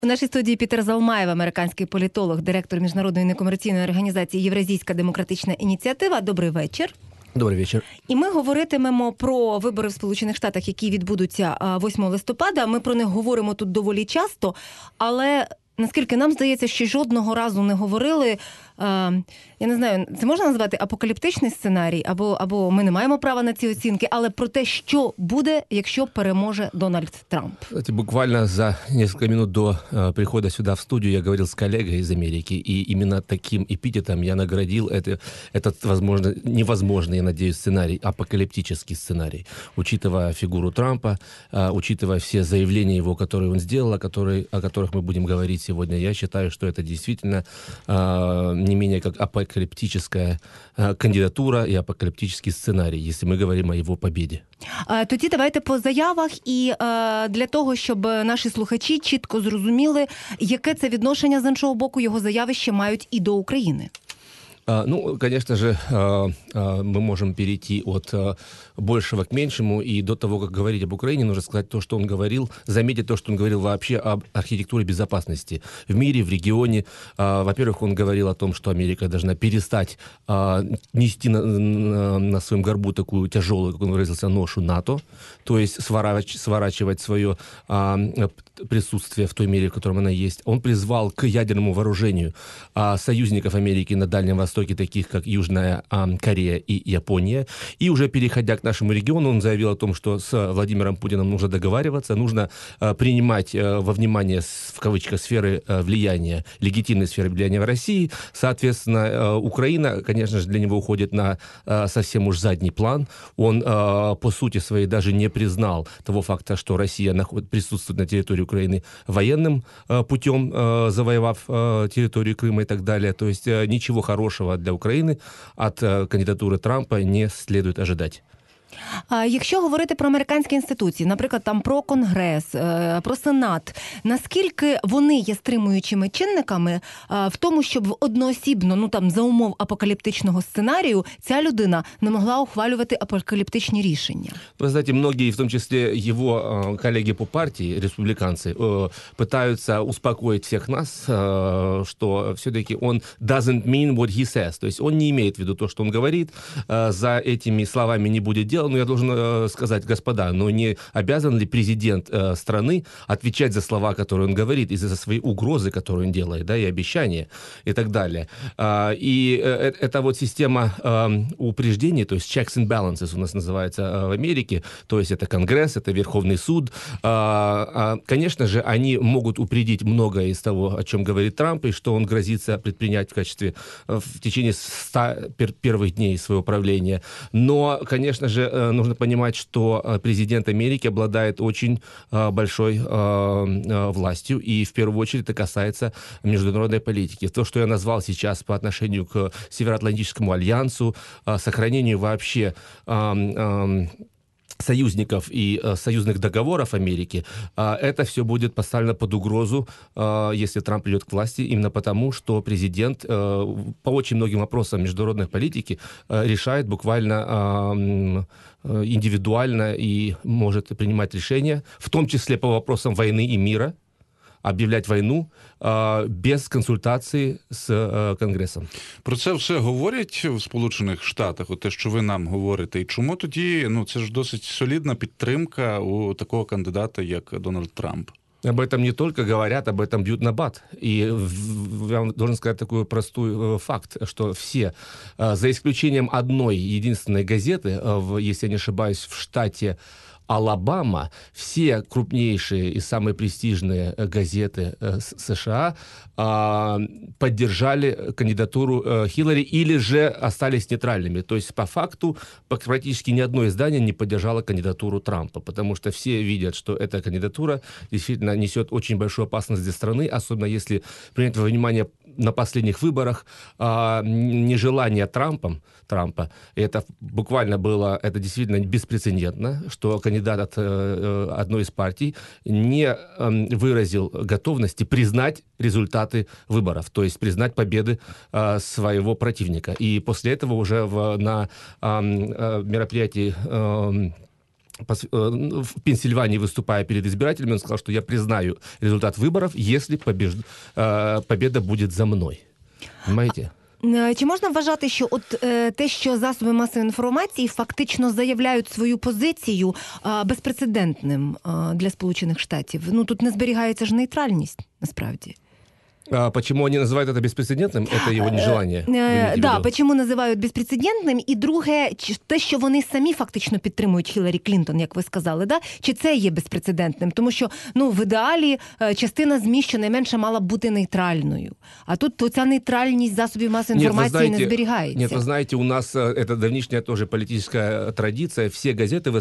У нашій студії Пітер Залмаєв, американський політолог, директор міжнародної некомерційної організації «Євразійська демократична ініціатива». Добрий вечір. Добрий вечір. І ми говоритимемо про вибори в Сполучених Штатах, які відбудуться 8 листопада. Ми про них говоримо тут доволі часто, але наскільки нам здається, що жодного разу не говорили, я не знаю, це можна назвати апокаліптичний сценарій, або ми не маємо права на ці оцінки, але про те, що буде, якщо переможе Дональд Трамп. Кстати, буквально за несколько минут до прихода сюда в студию я говорил с коллегой из Америки, и именно таким эпитетом я наградил этот возможно, невозможный, я надеюсь, сценарий, апокалиптический сценарий, учитывая фигуру Трампа, учитывая все заявления его, которые он сделал, о которых мы будем говорить сегодня. Я считаю, что это действительно не менее как апокалиптическая кандидатура и апокалиптический сценарий, если мы говорим о его победе. Тоді давайте по заявах, і для того, щоб наші слухачі чітко зрозуміли, яке це відношення з іншого боку його заяви ще мають і до України. Ну, конечно же, мы можем перейти от большего к меньшему, и до того, как говорить об Украине, нужно сказать то, что он говорил, заметить то, что он говорил вообще об архитектуре безопасности в мире, в регионе. Во-первых, он говорил о том, что Америка должна перестать нести на своем горбу такую тяжелую, как он выразился, ношу НАТО, то есть сворачивать свое присутствие в той мере, в котором она есть. Он призвал к ядерному вооружению союзников Америки на Дальнем Востоке, таких как Южная Корея и Япония. И уже переходя к нашему региону, он заявил о том, что с Владимиром Путиным нужно договариваться, нужно принимать во внимание, в кавычках, сферы влияния, легитимные сферы влияния в России. Соответственно, Украина, конечно же, для него уходит на совсем уж задний план. Он, по сути своей, даже не признал того факта, что Россия присутствует на территории Украины военным путем, завоевав территорию Крыма и так далее. То есть ничего хорошего для Украины от кандидатуры Трампа не следует ожидать. Якщо говорити про американські інституції, наприклад, там про Конгрес, про Сенат, наскільки вони є стримуючими чинниками в тому, щоб одноосібно, ну там за умов апокаліптичного сценарію, ця людина не могла ухвалювати апокаліптичні рішення? Вы знаете, многие, в том числе его коллеги по партии, республиканцы, пытаются успокоить всех нас, что все-таки он doesn't mean what he says. То есть он не имеет в виду то, что он говорит, за этими словами не будет дела. Но я должен сказать, господа, но не обязан ли президент страны отвечать за слова, которые он говорит, и за свои угрозы, которые он делает, да, и обещания, и так далее. И эта вот система упреждений, то есть checks and balances у нас называется в Америке, то есть это Конгресс, это Верховный суд. Конечно же, они могут упредить многое из того, о чем говорит Трамп, и что он грозится предпринять в течение 100 первых дней своего правления. Но, конечно же, нужно понимать, что президент Америки обладает очень большой властью, и в первую очередь это касается международной политики. То, что я назвал сейчас по отношению к Североатлантическому альянсу, сохранению вообще союзников и союзных договоров Америки, это все будет поставлено под угрозу, если Трамп придет к власти, именно потому, что президент по очень многим вопросам международной политики решает буквально индивидуально и может принимать решения, в том числе по вопросам войны и мира, об'являти війну без консультації з Конгресом. Про це все говорять в Сполучених Штатах, те, що ви нам говорите. І чому тоді, це ж досить солідна підтримка у такого кандидата, як Дональд Трамп? Об этом не только говорят, об этом бьют на бат. И я вам должен сказать такой простой факт, что все, за исключением одной единственной газеты, если я не ошибаюсь, в штате Алабама, все крупнейшие и самые престижные газеты США поддержали кандидатуру Хиллари или же остались нейтральными. То есть, по факту, практически ни одно издание не поддержало кандидатуру Трампа, потому что все видят, что эта кандидатура действительно несет очень большую опасность для страны, особенно если принять во внимание на последних выборах нежелание Трампа, это буквально было, это действительно беспрецедентно, что кандидат от одной из партий не выразил готовности признать результаты выборов, то есть признать победы своего противника. И после этого уже на мероприятии в Пенсильвании, выступая перед избирателями, он сказал, что я признаю результат выборов, если победа будет за мной. Понимаете? Чи можна вважати, що от те, що засоби масової інформації фактично заявляють свою позицію безпрецедентним для Сполучених Штатів? Ну, тут не зберігається ж нейтральність, насправді. Почему они называют это беспрецедентным? Это его нежелание. Да, почему називають безпрецедентним? І друге, те, що вони самі фактично підтримують Хіларі Клінтон, як ви сказали, да? Чи це є безпрецедентним? Тому що, ну, в ідеалі частина ЗМІ щонайменше мала б бути нейтральною. А тут ця нейтральність засобів масової інформації не зберігається. Нет, вы знаете, у нас это давнишняя тоже политическая традиция. Все газеты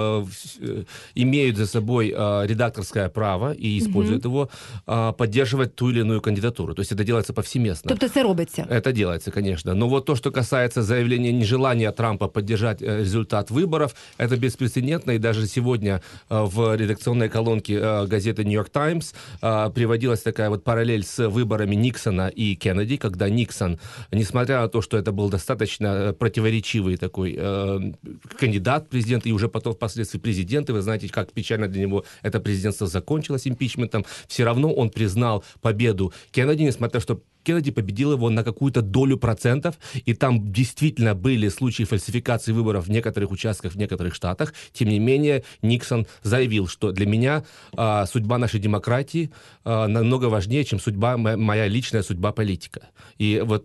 имеют за собой редакторское право и используют его поддерживать ту или иную кандидатуру. То есть это делается повсеместно. Тобто це робиться? Это делается, конечно. Но вот то, что касается заявления нежелания Трампа поддержать результат выборов, это беспрецедентно. И даже сегодня в редакционной колонке газеты «Нью-Йорк Таймс» приводилась такая вот параллель с выборами Никсона и Кеннеди, когда Никсон, несмотря на то, что это был достаточно противоречивый такой кандидат в президенты и уже потом впоследствии президент, и вы знаете, как печально для него это президентство закончилось импичментом, все равно он признал победу Кеннеди, несмотря на то, что Кеннеди победил его на какую-то долю процентов, и там действительно были случаи фальсификации выборов в некоторых участках, в некоторых штатах. Тем не менее, Никсон заявил, что для меня судьба нашей демократии намного важнее, чем моя личная судьба политика. И вот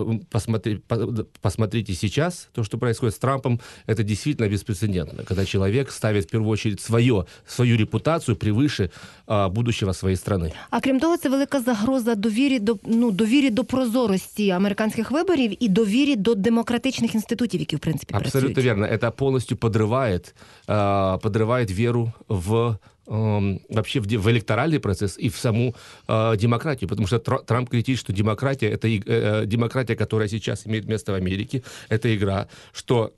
посмотрите сейчас, то, что происходит с Трампом, это действительно беспрецедентно, когда человек ставит в первую очередь свою репутацию превыше будущего своей страны. А крім того, це велика загроза довірі до прозорості американських виборів і довірі до демократичних інститутів, які, в принципі, працюють. Абсолютно верно. Это полностью подрывает веру вообще в электоральный процесс и в саму демократию. Потому что Трамп кричит, что демократия, это демократия, которая сейчас имеет место в Америке, это игра, что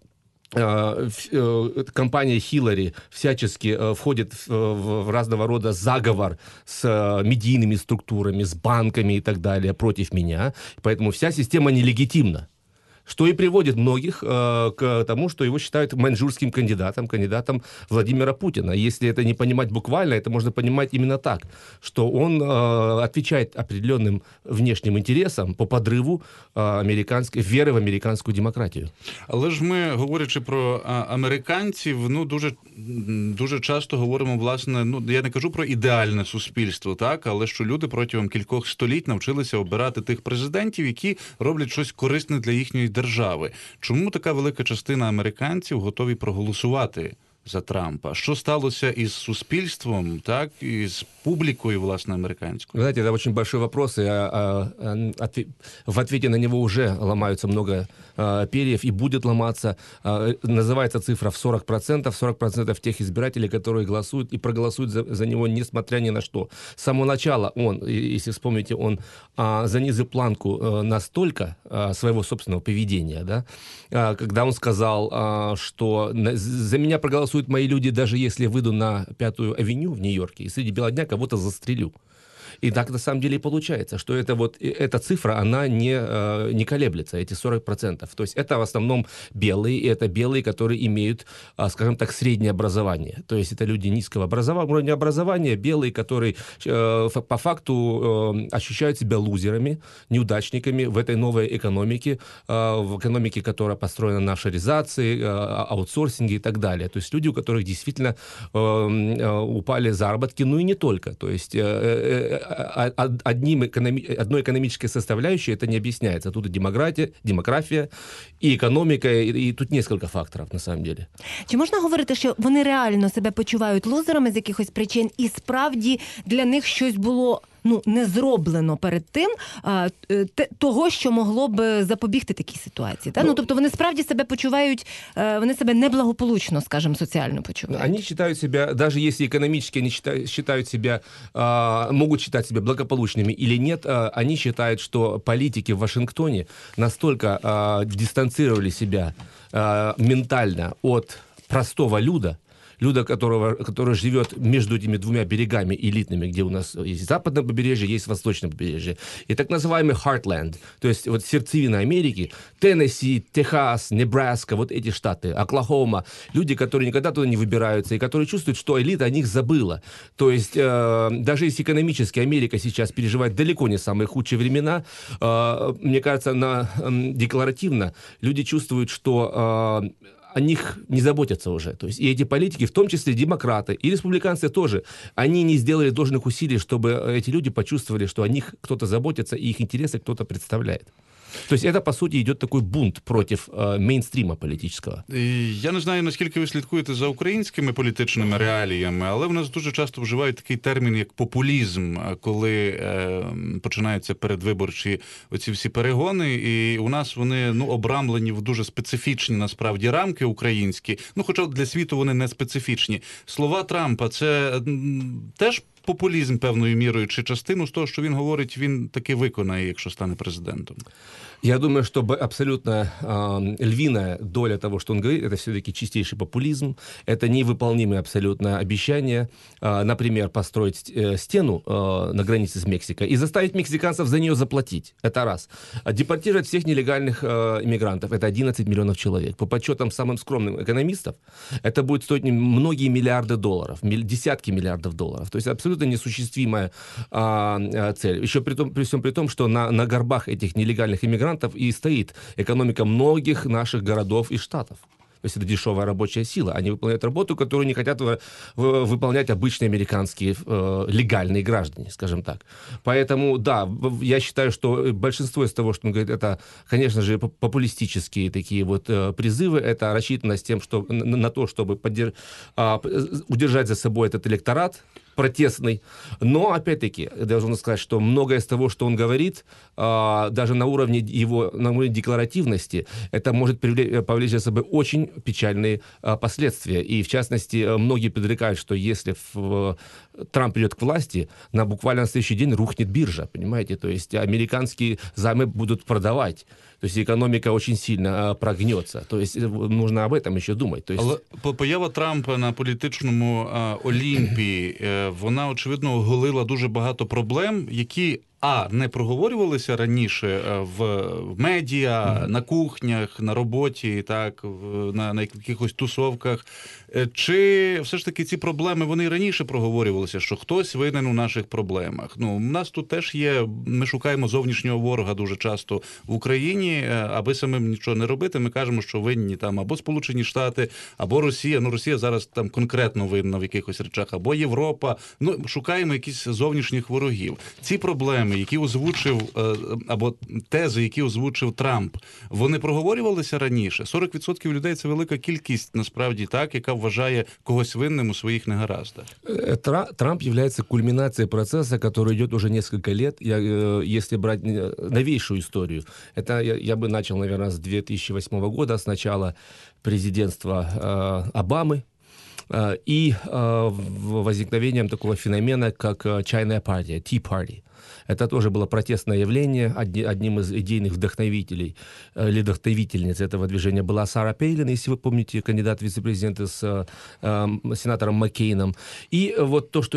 компания Хиллари всячески входит в разного рода заговор с медийными структурами, с банками и так далее против меня. Поэтому вся система нелегитимна. Что и приводит многих к тому, что его считают маньчжурским кандидатом Владимира Путина. Если это не понимать буквально, это можно понимать именно так, что он отвечает определенным внешним интересам по подрыву веры в американську демократію. Але ж ми, говорячи про американців, дуже часто говоримо, власне, я не кажу про ідеальне суспільство, так, але що люди протягом кількох століть навчилися обирати тих президентів, які роблять щось корисне для їхньої держави. Чому така велика частина американців готові проголосувати за Трампа? Що сталося із суспільством, так, і з публікою, власне, американською? Вы знаете, это очень большой вопрос, и в ответе на него уже ломаются много перьев и будет ломаться. Называется цифра в 40%. 40% тех избирателей, которые голосуют и проголосуют за него, несмотря ни на что. С самого начала он, если вспомните, он занизил планку настолько своего собственного поведения, да, когда он сказал, что за меня проголосуют мои люди, даже если я выйду на Пятую авеню в Нью-Йорке и среди бела дня кого-то застрелю. И так на самом деле и получается, что эта цифра, она не колеблется, эти 40%. То есть это в основном белые, и это белые, которые имеют, скажем так, среднее образование. То есть это люди низкого уровня образования, белые, которые по факту ощущают себя лузерами, неудачниками в этой новой экономике, в экономике, которая построена на офшоризации, аутсорсинге и так далее. То есть люди, у которых действительно упали заработки, ну и не только. То есть одной экономической составляющей это не объясняется. Тут и демография, і економіка, і тут несколько факторів, на самом деле. Чи можна говорити, що вони реально себе почувають лузерами з якихось причин, і справді для них щось було не зроблено перед тим, того, що могло б запобігти такій ситуації? Та? Тобто вони справді себе почувають, вони себе неблагополучно, скажімо, соціально почувають. Они считают себя, даже если экономически они считают себя, могут считать себя благополучными или нет, они считают, что политики в Вашингтоне настолько дистанцировали себя ментально от простого люда, который живет между этими двумя берегами элитными, где у нас есть западное побережье, есть восточное побережье. И так называемый Heartland, то есть вот сердцевина Америки, Теннесси, Техас, Небраска, вот эти штаты, Оклахома, люди, которые никогда туда не выбираются и которые чувствуют, что элита о них забыла. То есть даже если экономически Америка сейчас переживает далеко не самые худшие времена, мне кажется, декларативно люди чувствуют, что о них не заботятся уже. То есть и эти политики, в том числе демократы и республиканцы тоже, они не сделали должных усилий, чтобы эти люди почувствовали, что о них кто-то заботится и их интересы кто-то представляет. То есть это, по суті, йде такий бунт проти мейнстріма політичного. Я не знаю, наскільки ви слідкуєте за українськими політичними реаліями, але в нас дуже часто вживають такий термін, як популізм, коли починаються передвиборчі оці всі перегони, і у нас вони обрамлені в дуже специфічні, насправді, рамки українські, хоча для світу вони не специфічні. Слова Трампа – це теж популізм певною мірою, чи частину з того, що він говорить, він таки виконає, якщо стане президентом? Я думаю, что абсолютно львиная доля того, что он говорит, это все-таки чистейший популизм, это невыполнимые абсолютно обещания, например, построить стену на границе с Мексикой и заставить мексиканцев за нее заплатить. Это раз. Депортировать всех нелегальных иммигрантов, это 11 миллионов человек. По подсчетам самым скромным экономистов, это будет стоить многие миллиарды долларов, десятки миллиардов долларов. То есть абсолютно несуществимая цель. Еще при всем при том, что на горбах этих нелегальных иммигрантов и стоит экономика многих наших городов и штатов. То есть это дешевая рабочая сила. Они выполняют работу, которую не хотят выполнять обычные американские легальные граждане, скажем так. Поэтому, да, я считаю, что большинство из того, что он говорит, это, конечно же, популистические такие вот призывы. Это рассчитано с тем, что, на то, чтобы удержать за собой этот электорат протестный. Но, опять-таки, должен сказать, что многое из того, что он говорит, даже на уровне декларативности, это может повлечь за собой очень печальные последствия. И, в частности, многие предрекают, что если Трамп придет к власти, буквально на следующий день рухнет биржа, понимаете? То есть американские займы будут продавать. То есть экономика очень сильно прогнется. То есть нужно об этом еще думать. То есть... Але поява Трампа на політичному Олімпі, вона, очевидно, оголила дуже багато проблем, які не проговорювалися раніше в медіа, на кухнях, на роботі, так, на якихось тусовках. Чи все ж таки ці проблеми, вони раніше проговорювалися, що хтось винен у наших проблемах? У нас тут теж є, ми шукаємо зовнішнього ворога дуже часто в Україні, аби самим нічого не робити, ми кажемо, що винні там або Сполучені Штати, або Росія. Росія зараз там конкретно винна в якихось речах, або Європа. Шукаємо якісь зовнішніх ворогів. Ці проблеми, які озвучив, або тези, які озвучив Трамп, вони проговорювалися раніше? 40% людей – це велика кількість, насправді, так, яка вважає когось винним у своїх негараздах. Трамп является кульминацией процесса, который идет уже несколько лет. Если брать новейшую историю, это я бы начал, наверное, с 2008 года, с начала президентства Обамы, и возникновением такого феномена, как чайная партия, Tea Party. Это тоже было протестное явление. Одним из идейных вдохновителей или вдохновительниц этого движения была Сара Пейлин, если вы помните, кандидат в вице-президенты с сенатором Маккейном. И вот то, что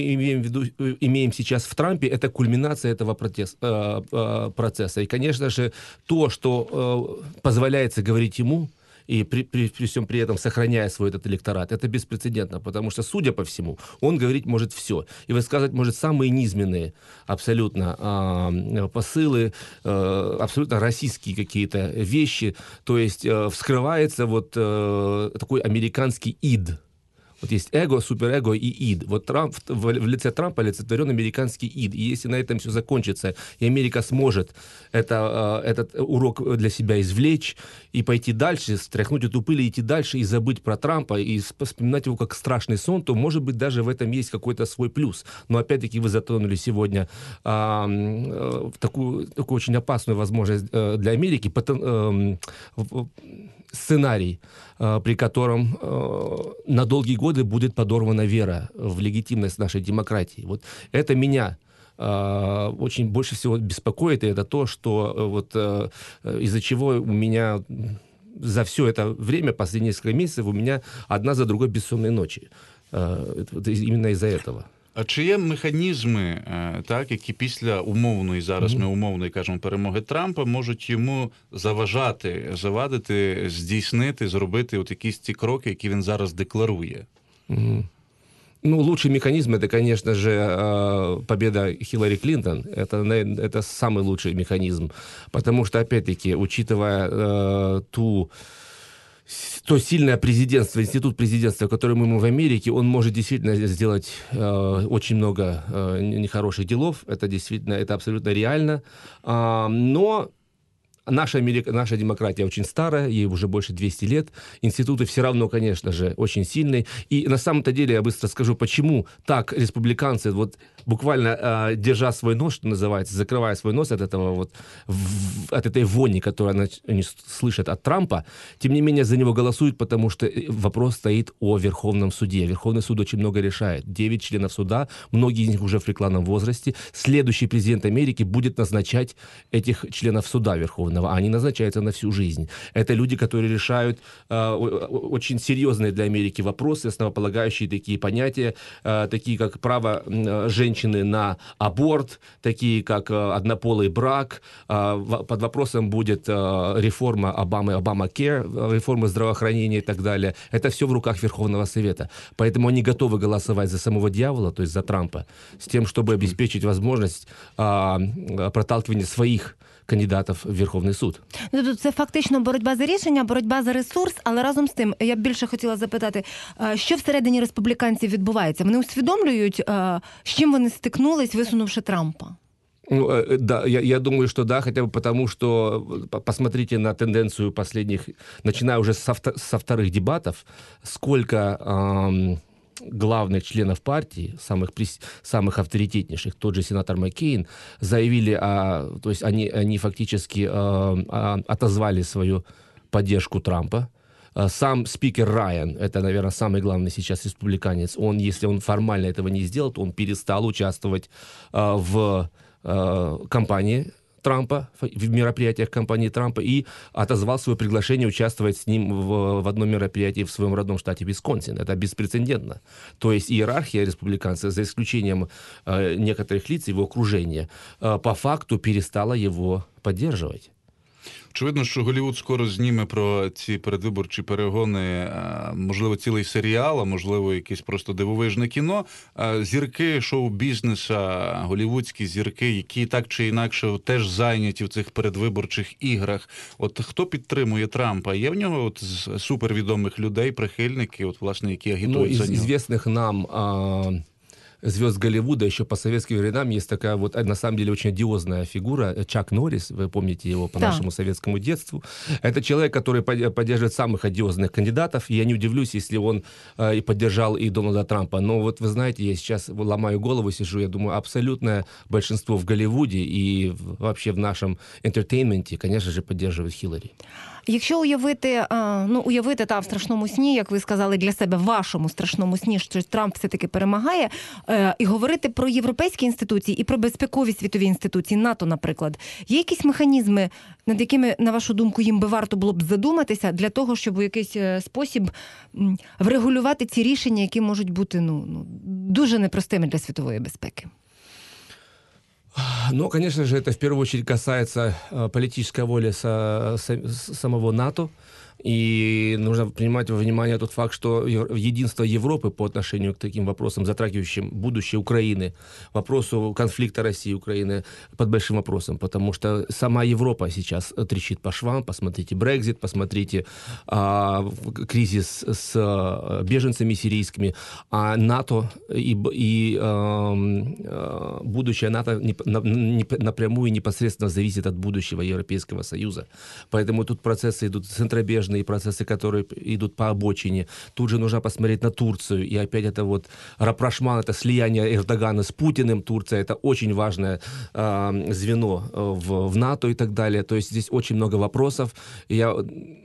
имеем сейчас в Трампе, это кульминация этого процесса. И, конечно же, то, что позволяется говорить ему, и при всем при этом сохраняя свой этот электорат, это беспрецедентно, потому что, судя по всему, он говорить может все. И высказывать может самые низменные абсолютно посылы, абсолютно российские какие-то вещи. То есть вскрывается вот такой американский ид. Вот есть эго, суперэго и ид. Вот Трамп, в лице Трампа олицетворен американский ид. И если на этом все закончится, и Америка сможет этот урок для себя извлечь и пойти дальше, стряхнуть эту пыль и идти дальше, и забыть про Трампа, и вспоминать его как страшный сон, то, может быть, даже в этом есть какой-то свой плюс. Но, опять-таки, вы затронули сегодня такую очень опасную возможность для Америки, сценарий, при котором на долгие годы будет подорвана вера в легитимность нашей демократии. Вот это меня очень больше всего беспокоит, и это то, что из-за чего у меня за все это время, последние несколько месяцев, у меня одна за другой бессонные ночи. Именно из-за этого. А чи є механізми, так, які після умовної, зараз ми умовної кажемо, перемоги Трампа, можуть йому завадити, здійснити, зробити от якісь ці кроки, які він зараз декларує? Ну, лучший механизм — это, конечно же, победа Хиллари Клинтон. Это самый лучший механизм. Потому что, опять-таки, учитывая то сильное президентство, институт президентства, который мы имеем в Америке, он может действительно сделать очень много нехороших делов. Это действительно, это абсолютно реально. Но наша демократия очень старая, ей уже больше 200 лет. Институты все равно, конечно же, очень сильные. И на самом-то деле, я быстро скажу, почему так республиканцы, вот буквально держа свой нос, что называется, закрывая свой нос от этого вот, от этой вони, которую они слышат от Трампа, тем не менее за него голосуют, потому что вопрос стоит о Верховном суде. Верховный суд очень много решает. 9 членов суда, многие из них уже в преклонном возрасте. Следующий президент Америки будет назначать этих членов суда Верховного, а они назначаются на всю жизнь. Это люди, которые решают очень серьезные для Америки вопросы, основополагающие такие понятия, такие как право женщины на аборт, такие как однополый брак. Под вопросом будет реформа Обама-Care, реформа здравоохранения и так далее. Это все в руках Верховного Совета. Поэтому они готовы голосовать за самого дьявола, то есть за Трампа, с тем, чтобы обеспечить возможность проталкивания своих кандидатів в Верховний суд. Тобто це фактично боротьба за рішення, боротьба за ресурс, але разом з тим, я б більше хотіла запитати, що всередині республіканців відбувається? Вони усвідомлюють, з чим вони стикнулись, висунувши Трампа? Ну, да, я думаю, что да, хотя бы потому, что посмотрите на тенденцию последних, начиная уже со вторых дебатов, сколько главных членов партии, самых авторитетнейших, тот же сенатор Маккейн, заявили, то есть они фактически отозвали свою поддержку Трампа. Сам спикер Райан, это, наверное, самый главный сейчас республиканец, если он формально этого не сделал, то он перестал участвовать в кампании Трампа, в мероприятиях кампании Трампа, и отозвал свое приглашение участвовать с ним в одном мероприятии в своем родном штате Висконсин. Это беспрецедентно. То есть иерархия республиканцев, за исключением некоторых лиц его окружения, по факту перестала его поддерживать. Очевидно, що Голлівуд скоро зніме про ці передвиборчі перегони, можливо, цілий серіал, а можливо, якесь просто дивовижне кіно. Зірки шоу-бізнеса, голлівудські зірки, які так чи інакше теж зайняті в цих передвиборчих іграх. От хто підтримує Трампа? Є в нього от супервідомих людей, прихильники, от, власне, які агітують за нього? Из известных нам звезд Голливуда еще по советским временам есть такая вот, на самом деле, очень одиозная фигура, Чак Норрис, вы помните его по нашему советскому детству. Это человек, который поддерживает самых одиозных кандидатов, и я не удивлюсь, если он поддержал и Дональда Трампа. Но вот вы знаете, я сейчас ломаю голову, сижу, я думаю, абсолютное большинство в Голливуде и вообще в нашем энтертейменте, конечно же, поддерживает Хиллари. Якщо уявити в страшному сні, як ви сказали для себе, в вашому страшному сні, що Трамп все-таки перемагає, і говорити про європейські інституції і про безпекові світові інституції, НАТО, наприклад, є якісь механізми, над якими, на вашу думку, їм би варто було б задуматися для того, щоб у якийсь спосіб врегулювати ці рішення, які можуть бути дуже непростими для світової безпеки? Ну, конечно же, это в первую очередь касается политической воли самого НАТО. И нужно принимать во внимание тот факт, что единство Европы по отношению к таким вопросам, затрагивающим будущее Украины, вопросу конфликта России и Украины, под большим вопросом, потому что сама Европа сейчас трещит по швам. Посмотрите Брексит, посмотрите кризис с беженцами сирийскими, а НАТО и будущее НАТО напрямую и непосредственно зависит от будущего Европейского Союза. Поэтому тут процессы идут центробежные, процессы, которые идут по обочине. Тут же нужно посмотреть на Турцию. И опять это вот рапрошман, это слияние Эрдогана с Путиным. Турция — это очень важное звено в НАТО и так далее. То есть здесь очень много вопросов.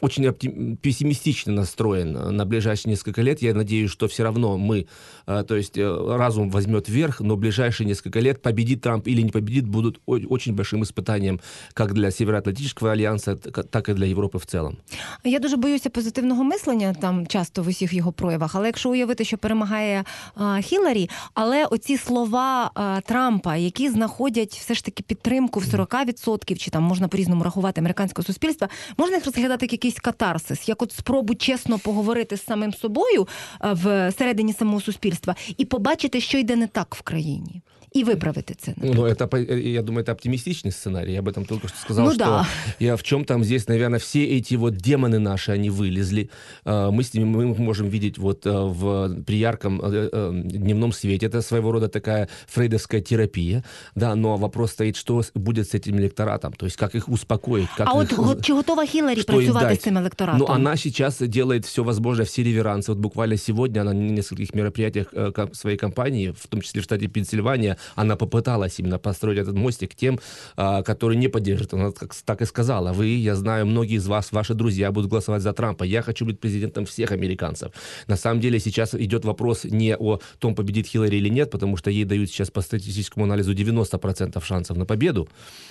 очень пессимистично настроен на ближайшие несколько лет. Я надеюсь, что все равно мы, то есть разум возьмет верх, но в ближайшие несколько лет победит Трамп или не победит будут очень большим испытанием как для Североатлантического альянса, так і для Європи в цілому. Я дуже боюся позитивного мислення там часто в усіх його проявах, але якщо уявити, що перемагає Хіларі, але оці слова Трампа, які знаходять все ж таки підтримку в 40%, чи там можна по-різному рахувати американського суспільства, можна їх розглядати як якийсь катарсис, як от спробу чесно поговорити з самим собою всередині самого суспільства і побачити, що йде не так в країні. И выправить это. Ну, это, я думаю, это оптимистичный сценарий. Я об этом только что сказал, ну, что да. я в чем там здесь, наверное, все эти вот демоны наши, они вылезли. Мы с ними мы можем видеть вот при ярком дневном свете. Это своего рода такая фрейдовская терапия. Да, но вопрос стоит, что будет с этим электоратом. То есть, как их успокоить. Как от чи готова Хіларі працювати з цим електоратом? Ну, она сейчас делает все возможное, все реверансы. Вот буквально сегодня она на нескольких мероприятиях своей кампании, в том числе в штате Пенсильвания, она попыталась именно построить этот мостик тем, которые не поддерживают. Она так и сказала: вы, я знаю, многие из вас, ваши друзья будут голосовать за Трампа. Я хочу быть президентом всех американцев. На самом деле сейчас идет вопрос не о том, победит Хиллари или нет, потому что ей дают сейчас по статистическому анализу 90% шансов на победу.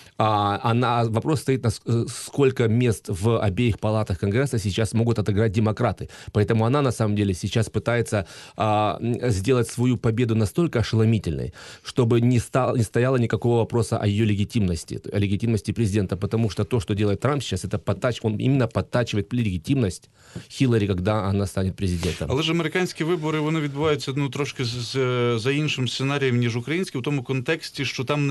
Вопрос стоит, сколько мест в обеих палатах Конгресса сейчас могут отыграть демократы. Поэтому она, на самом деле, сейчас пытается сделать свою победу настолько ошеломительной, чтобы не стояло никакого вопроса о ее легитимности президента. Потому что то, что делает Трамп сейчас, он именно подтачивает легитимность Хиллари, когда она станет президентом. Але ж американські вибори, вони відбуваються трошки за іншим сценарієм, ніж українські, в тому контексті, що там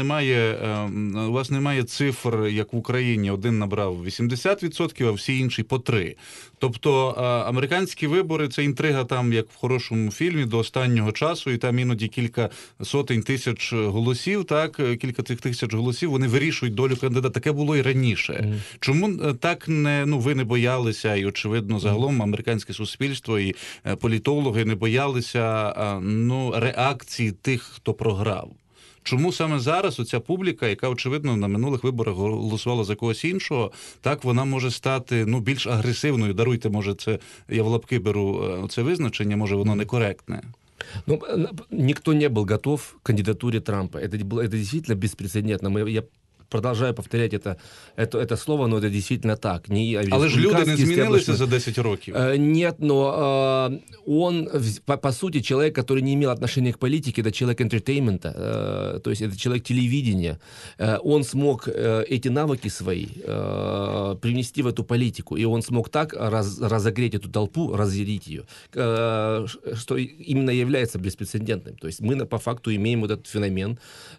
у вас немає цифр, як в Україні. Один набрав 80%, а всі інші по 3%. Тобто американські вибори – це інтрига там, як в хорошому фільмі, до останнього часу, і там іноді кілька сотень тисяч голосів, так, кілька цих тисяч голосів, вони вирішують долю кандидата. Таке було і раніше. Чому так ви не боялися, і очевидно загалом американське суспільство і політологи не боялися реакції тих, хто програв? Чому саме зараз оця публіка, яка, очевидно, на минулих виборах голосувала за когось іншого, так вона може стати більш агресивною? Даруйте, може, це я в лапки беру це визначення, може воно некоректне. Ну, никто не был готов к кандидатуре Трампа. Это действительно беспрецедентно. Я продолжаю повторять это слово, но это действительно так. Але ж люди не змінилися за 10 років. Нет, но он, по сути, человек, который не имел отношения к политике, это человек энтертеймента, то есть это человек телевидения. Он смог эти навыки свои привнести в эту политику, и он смог так разогреть эту толпу, разъярить ее, что именно является беспрецедентным. То есть мы по факту имеем вот этот феномен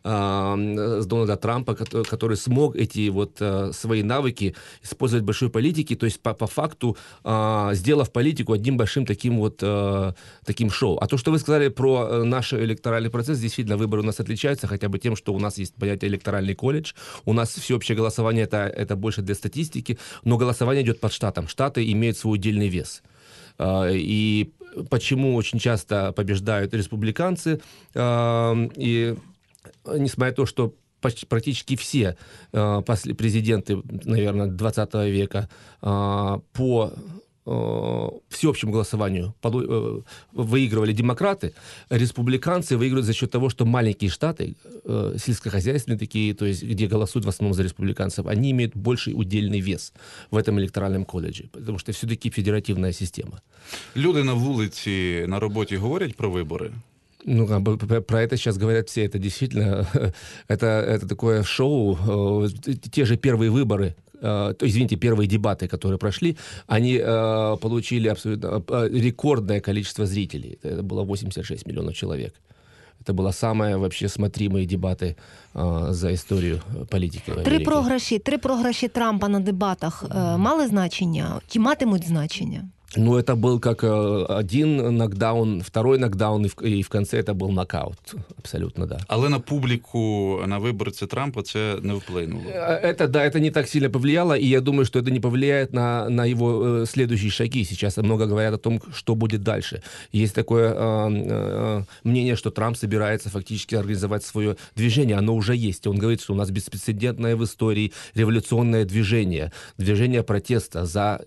с Дональда Трампа, который смог эти вот свои навыки использовать в большой политике, то есть по факту сделав политику одним большим таким шоу. А то, что вы сказали про наш электоральный процесс, действительно, выборы у нас отличаются хотя бы тем, что у нас есть понятие электоральный колледж, у нас всеобщее голосование это больше для статистики, но голосование идет под штатом. Штаты имеют свой удельный вес. И почему очень часто побеждают республиканцы, и несмотря на то, что практически все президенты, наверное, 20 века по всеобщему голосованию выигрывали демократы, республиканцы выигрывают за счет того, что маленькие штаты, сельскохозяйственные такие, то есть где голосуют в основном за республиканцев, они имеют больший удельный вес в этом электоральном колледже, потому что все-таки федеративная система. Люди на вулиці, на роботі говорять про вибори? Ну, про это сейчас говорят все. Это действительно, это такое шоу. Те же первые выборы, первые дебаты, которые прошли, они получили абсолютно рекордное количество зрителей. Это было 86 миллионов человек. Это было самые вообще смотримые дебаты за історію політики в Америці. Три програші Трампа на дебатах мали значення? Чи матимуть значення? Ну, это был как один нокдаун, второй нокдаун, и в конце это был нокаут. Абсолютно, да. Але на публику, на виборця Трампа це не вплинуло. Это не так сильно повлияло, и я думаю, что это не повлияет на его следующие шаги. Сейчас много говорят о том, что будет дальше. Есть такое мнение, что Трамп собирается фактически организовать свое движение. Оно уже есть. Он говорит, что у нас беспрецедентное в истории революционное движение протеста за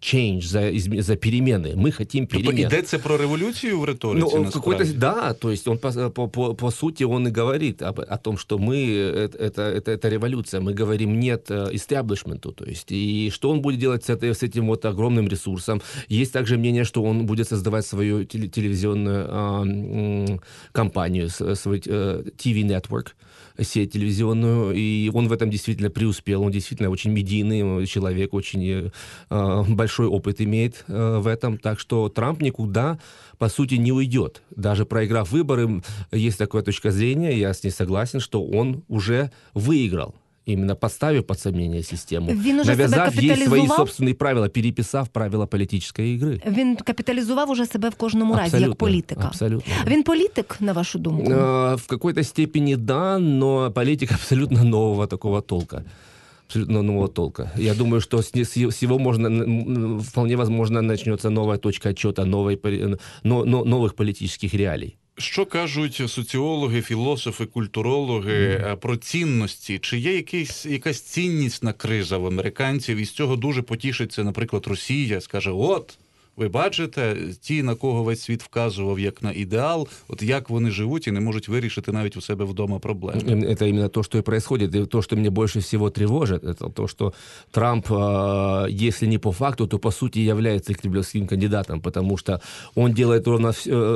change, за перемены. Мы хотим Тобто перемен. йдеться про революцію в риториці, Ну, в насправді? какой-то, да, то есть он по сути он и говорит о том, что мы это революция, мы говорим нет истеблишменту, то есть и что он будет делать с этим вот огромным ресурсом. Есть также мнение, что он будет создавать свою телевизионную компанию, свой TV network, сеть телевизионную, и он в этом действительно преуспел, он действительно очень медийный человек, очень большой опыт имеет в этом, так что Трамп никуда, по сути, не уйдет. Даже проиграв выборы, есть такая точка зрения, я с ней согласен, что он уже выиграл, именно поставив под сомнение систему, Він уже себе навязав ей свои капіталізував? собственные правила, переписав правила политической игры. Він капіталізував уже себе в кожному разі як політика. Абсолютно. Він політик, на вашу думку? В какой-то степени да, но политик абсолютно нового такого толка. Абсолютно нового толка. Я думаю, что с его можно, вполне возможно, начнется новая точка отчета новых политических реалий. Що кажуть соціологи, філософи, культурологи про цінності? Чи є якась ціннісна криза в американців, і з цього дуже потішиться, наприклад, Росія, скаже, от, ви бачите, ті, на кого весь світ вказував як на ідеал, от як вони живуть і не можуть вирішити навіть у себе вдома проблеми. Это именно то, что и происходит. И то, что меня больше всего тревожит, это то, что Трамп, если не по факту, то по сути является кремлевским кандидатом, потому что он делает ровно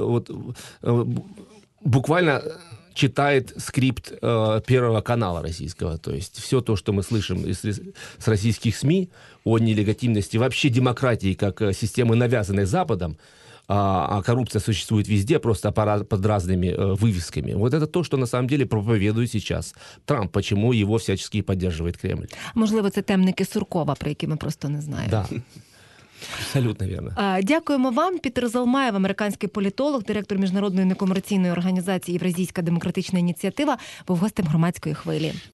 буквально читает скрипт Первого канала российского. То есть все то, что мы слышим с российских СМИ о нелегитимности вообще демократии как системы, навязанной Западом, а коррупция существует везде, просто под разными вывесками. Вот это то, что на самом деле проповедует сейчас Трамп, почему его всячески поддерживает Кремль. Можливо, це темники Суркова, про які ми просто не знаємо. Да. Абсолютно вірно. Дякуємо вам. Пітер Залмаєв, американський політолог, директор міжнародної некомерційної організації «Євразійська демократична ініціатива», був гостем громадської хвилі.